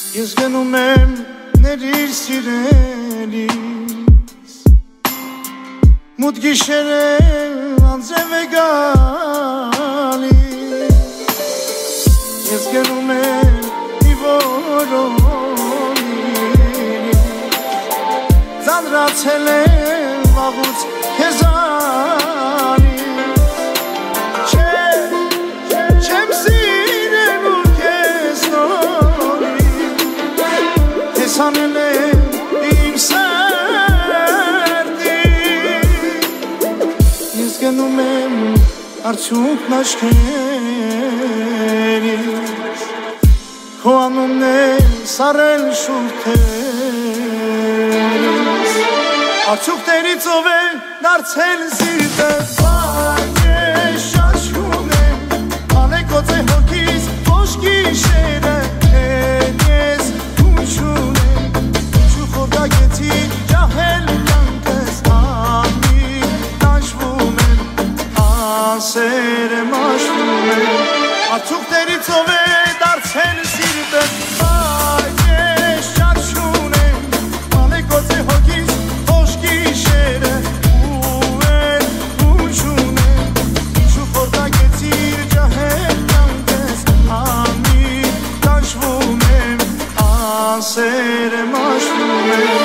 Ես գնում եմ ներիր սիրելիս Մութ գիշերը անձև է գալիս Ես գնում եմ մի որոնի Ձանրացել եմ վաղուց քեզանի Չեմ սիրել ու քեզ նորի Ես անել եմ իմ սերտի Ես գնում եմ արդյունքն աչքերից Քո անունն է սարել շուրթերից Արդյունքներից ով է դարձել սիրտս Վայ ես շաչում եմ Ալեկոծ է հոգիս ոչ գիշերը Հետ ես հունչում եմ Ինչու խորդագեցի ջահել կյանքս Անի տանջվում եմ Անսեր եմ աշվում եմ Արդյունքներից ով է դարձել սիրտս Վայ ես շաչում եմ Ալեկոծ է հոգիս ոչ գիշերը Ու էլ հունչում եմ Ինչու խորդագեցիր ջահել կյանքս Անի տանջվում եմ Անսեր եմ աշվում եմ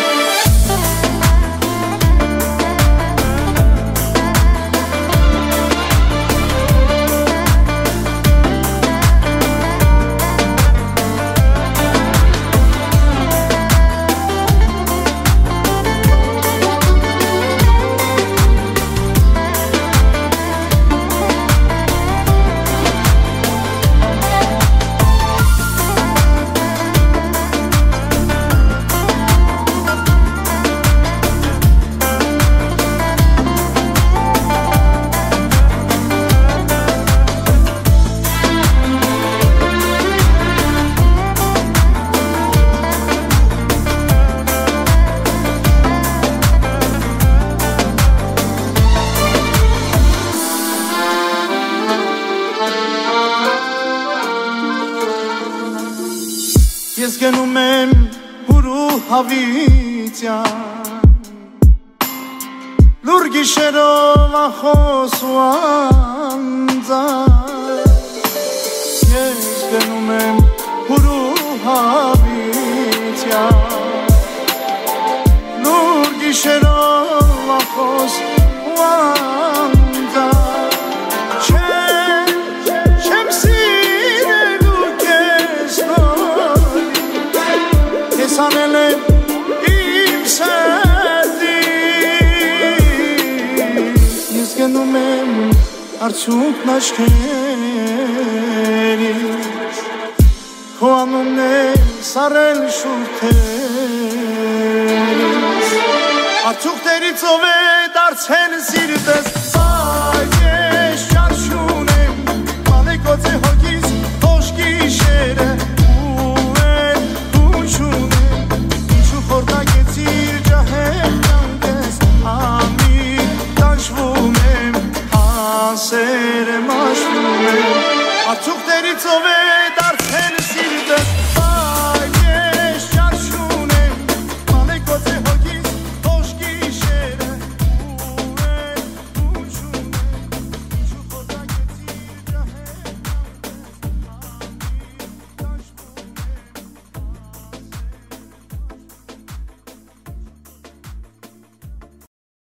Ես գնում եմ հուրու հավիտյան Լուր գիշերով ախոս ու անձան Ես գնում եմ հուրու հավիտյան Լուր գիշերով ախոս ու անձան Չեմ սիրել ու քեզ Ես անել եմ իմ սերտից Ես գնում եմ արդյունքն աչքերից Քո անունն է սարել շուրթերից Արդյունքներից ով է դարձել սիրտս